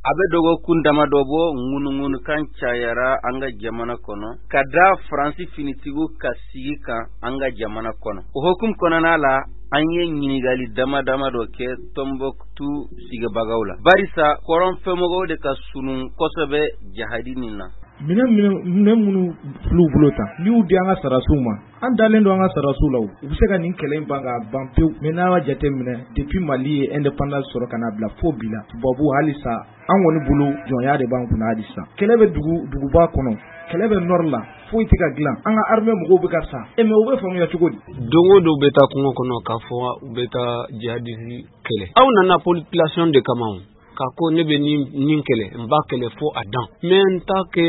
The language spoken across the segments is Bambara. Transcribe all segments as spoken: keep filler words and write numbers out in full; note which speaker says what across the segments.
Speaker 1: abe dogo kundama dobo ngunu ngunu kan chayara anga jamana kono kada France finitigo kasika anga jamana kono o hukum kono nala anye nyinigali dama dama do ke Tombouctou siga bagawla barisa koron femogo de ka sunun kosobe jahadinina
Speaker 2: mina mina munu flu blota ni udi anga sarasuma an dalen do anga sarasula u se ka nin kelen banga bampe mena wa jate mina depuis Mali indépendance soro kana bla fo bila bobu halisa an woni bulu jonya de banku na hadisa kelebe dugu dugu ba kono kelebe norla fo itika glan anga armée mo go be karsa e me o be famu ya chugodi
Speaker 3: dongo do beta kungo kono ka fo beta jihadisi kele au na population de Kamau kako ne be ni ninkele mbakele fo adan mais ntake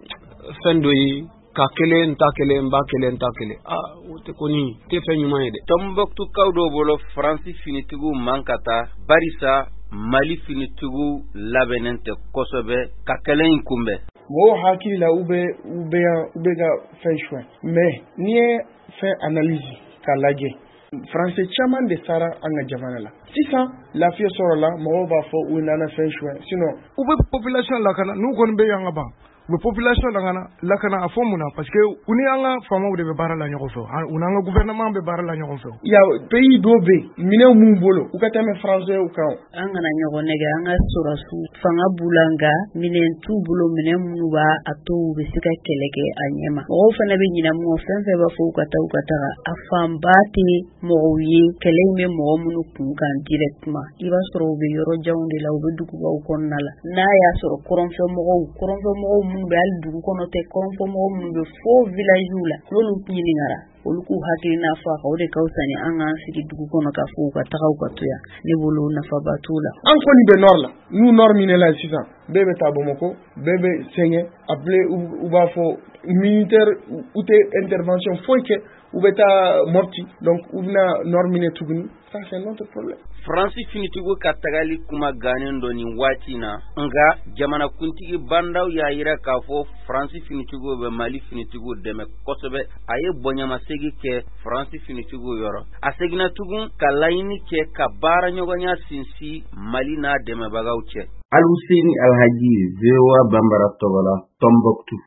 Speaker 3: fendo yi kakele ntakele mbakele ntakele ah wote koni te fenyuma yede
Speaker 1: Tombouctou kawdo bolo France finitigu mankata barisa Mali finitigu labenente kosobe kakele inkumbe
Speaker 4: mo hakila ube ube ube ga fenchwa mais ni fait analyse kalaje France chaman de sara anga jamana la sisa la fio soro la mo ba fo unana fenchwa sinon
Speaker 2: ube population la kana nu kon be yanga ba be population la kana la kana afomuna parce que uni anga fama de be bara la nyoko fo unanga gouvernement be bara la nyoko fo
Speaker 4: ya pays dobe mine mumbolo ukata me français u kan
Speaker 5: anga na nyoko nega anga sura su fanga bulanga mine tu bulo mine muba ato be sika keleke anyema o fana be nyina mo fenfe ba fo ukata ukata afambati mo yi keleme mo munu kunkan directement iba soro be yoro jawnde la be duku ba ukonnala na ya soro koronfe mo koronfe mo be al dugu kono te konfo mo mun be fo village la lolu nyini ngara oluku hakina fa ka ode kausani anga sigi dugu kono ka fo ka tagaw ka tuya ne bolo na fa batula
Speaker 4: an koni be nor la nu nor mine la sisa bebe tabomoko bebe senye appelé ou ba fo militaire ou te intervention foike ou beta morti donc ubna nor mine tuguni ça c'est notre problème
Speaker 1: France finitigo katagali kuma ganen do ni watina nga jamana kuntigi bandaw ya ira ka fo France finitigo be Mali finitigo deme kosobe aye bonyama segi ke France finitigo yoro asegina tugun kalaini ke kabara nyogonya sinsi Mali na deme bagawche
Speaker 6: Al Hussein Al Haji Zewa Bambara Togola Tombouctou